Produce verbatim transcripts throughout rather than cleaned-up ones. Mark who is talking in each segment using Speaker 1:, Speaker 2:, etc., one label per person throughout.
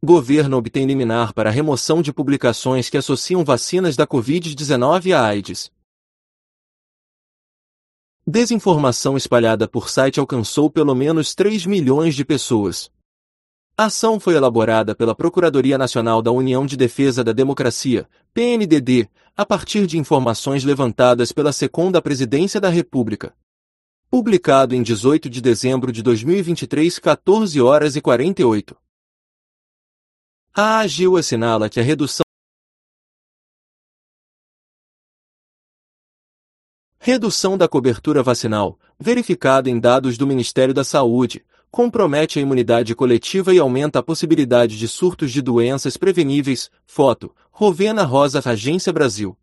Speaker 1: Governo obtém liminar para remoção de publicações que associam vacinas da covid dezenove à AIDS. Desinformação espalhada por site alcançou pelo menos três milhões de pessoas. A ação foi elaborada pela Procuradoria Nacional da União de Defesa da Democracia, P N D D, a partir de informações levantadas pela SECOM da Presidência da República. Publicado em dezoito de dezembro de dois mil e vinte e três, quatorze horas e quarenta e oito. A AGIU assinala que a redução Redução da cobertura vacinal, verificada em dados do Ministério da Saúde, compromete a imunidade coletiva e aumenta a possibilidade de surtos de doenças preveníveis. Foto, Rovena Rosa, Agência Brasil.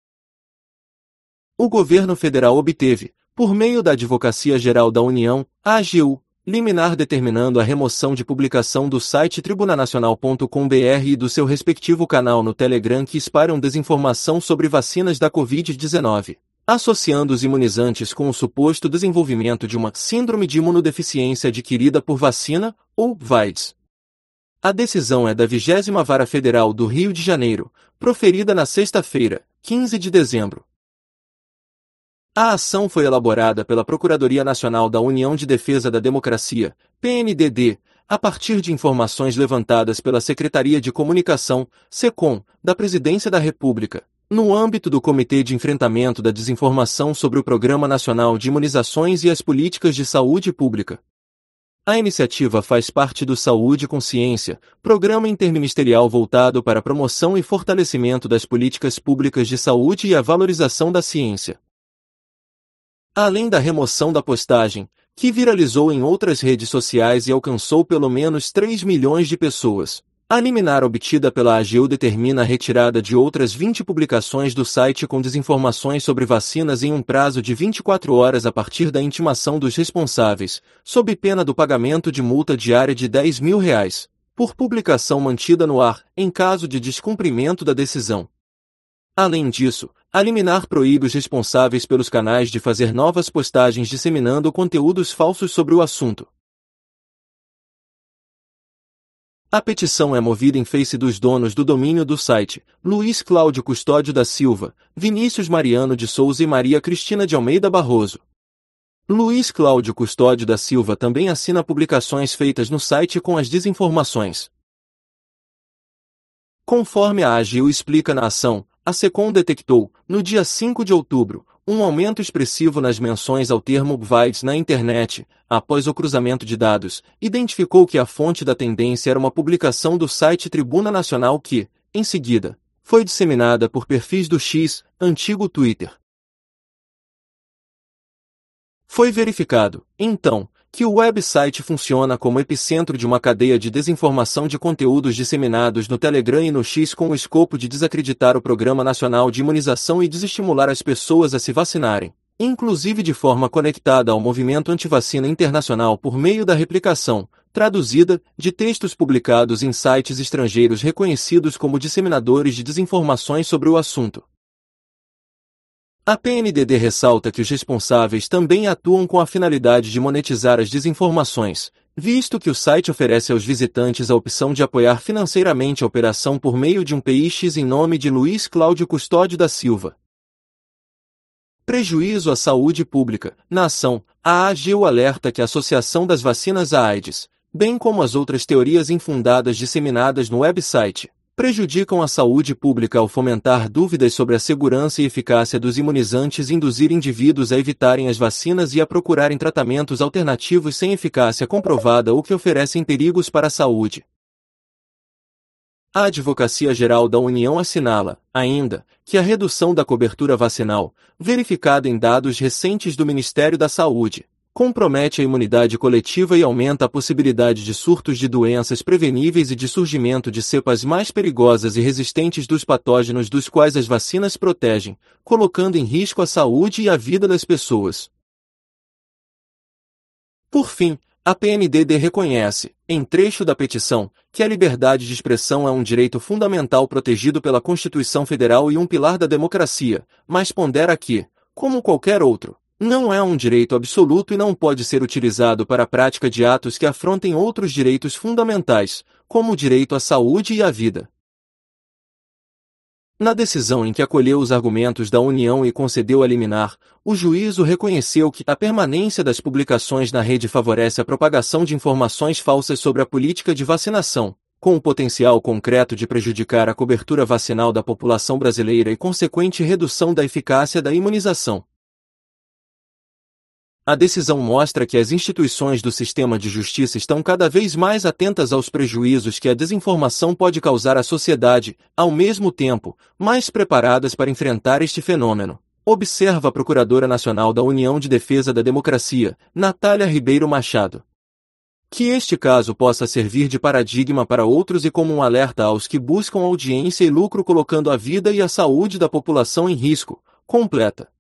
Speaker 1: O governo federal obteve, por meio da Advocacia Geral da União, a AGU, liminar determinando a remoção de publicação do site tribunanacional ponto com ponto br e do seu respectivo canal no Telegram que espalham desinformação sobre vacinas da covid dezenove. Associando os imunizantes com o suposto desenvolvimento de uma síndrome de imunodeficiência adquirida por vacina, ou V A I D S. A decisão é da vigésima Vara Federal do Rio de Janeiro, proferida na sexta-feira, quinze de dezembro. A ação foi elaborada pela Procuradoria Nacional da União de Defesa da Democracia, P N D D, a partir de informações levantadas pela Secretaria de Comunicação, SECOM, da Presidência da República, no âmbito do Comitê de Enfrentamento da Desinformação sobre o Programa Nacional de Imunizações e as Políticas de Saúde Pública. A iniciativa faz parte do Saúde e Consciência, programa interministerial voltado para a promoção e fortalecimento das políticas públicas de saúde e a valorização da ciência. Além da remoção da postagem, que viralizou em outras redes sociais e alcançou pelo menos três milhões de pessoas, a liminar obtida pela AGU determina a retirada de outras vinte publicações do site com desinformações sobre vacinas em um prazo de vinte e quatro horas a partir da intimação dos responsáveis, sob pena do pagamento de multa diária de dez mil reais, por publicação mantida no ar, em caso de descumprimento da decisão. Além disso, a liminar proíbe os responsáveis pelos canais de fazer novas postagens disseminando conteúdos falsos sobre o assunto. A petição é movida em face dos donos do domínio do site, Luiz Cláudio Custódio da Silva, Vinícius Mariano de Souza e Maria Cristina de Almeida Barroso. Luiz Cláudio Custódio da Silva também assina publicações feitas no site com as desinformações. Conforme a AGU explica na ação, a SECOM detectou, no dia cinco de outubro, um aumento expressivo nas menções ao termo V A I D S na internet. Após o cruzamento de dados, identificou que a fonte da tendência era uma publicação do site Tribuna Nacional que, em seguida, foi disseminada por perfis do X, antigo Twitter. Foi verificado, então, que o website funciona como epicentro de uma cadeia de desinformação de conteúdos disseminados no Telegram e no X com o escopo de desacreditar o Programa Nacional de Imunização e desestimular as pessoas a se vacinarem, inclusive de forma conectada ao movimento antivacina internacional por meio da replicação, traduzida, de textos publicados em sites estrangeiros reconhecidos como disseminadores de desinformações sobre o assunto. A P N D D ressalta que os responsáveis também atuam com a finalidade de monetizar as desinformações, visto que o site oferece aos visitantes a opção de apoiar financeiramente a operação por meio de um P I X em nome de Luiz Cláudio Custódio da Silva. Prejuízo à saúde pública. Na ação, a AGU alerta que a associação das vacinas à AIDS, bem como as outras teorias infundadas disseminadas no website, prejudicam a saúde pública ao fomentar dúvidas sobre a segurança e eficácia dos imunizantes e induzir indivíduos a evitarem as vacinas e a procurarem tratamentos alternativos sem eficácia comprovada ou que oferecem perigos para a saúde. A Advocacia Geral da União assinala, ainda, que a redução da cobertura vacinal, verificada em dados recentes do Ministério da Saúde, compromete a imunidade coletiva e aumenta a possibilidade de surtos de doenças preveníveis e de surgimento de cepas mais perigosas e resistentes dos patógenos dos quais as vacinas protegem, colocando em risco a saúde e a vida das pessoas. Por fim, a P N D D reconhece, em trecho da petição, que a liberdade de expressão é um direito fundamental protegido pela Constituição Federal e um pilar da democracia, mas pondera que, como qualquer outro, Não é um direito absoluto e não pode ser utilizado para a prática de atos que afrontem outros direitos fundamentais, como o direito à saúde e à vida. Na decisão em que acolheu os argumentos da União e concedeu a liminar, o juízo reconheceu que a permanência das publicações na rede favorece a propagação de informações falsas sobre a política de vacinação, com o potencial concreto de prejudicar a cobertura vacinal da população brasileira e consequente redução da eficácia da imunização. A decisão mostra que as instituições do sistema de justiça estão cada vez mais atentas aos prejuízos que a desinformação pode causar à sociedade, ao mesmo tempo, mais preparadas para enfrentar este fenômeno. Observa a Procuradora Nacional da União de Defesa da Democracia, Natália Ribeiro Machado. Que este caso possa servir de paradigma para outros e como um alerta aos que buscam audiência e lucro colocando a vida e a saúde da população em risco, completa.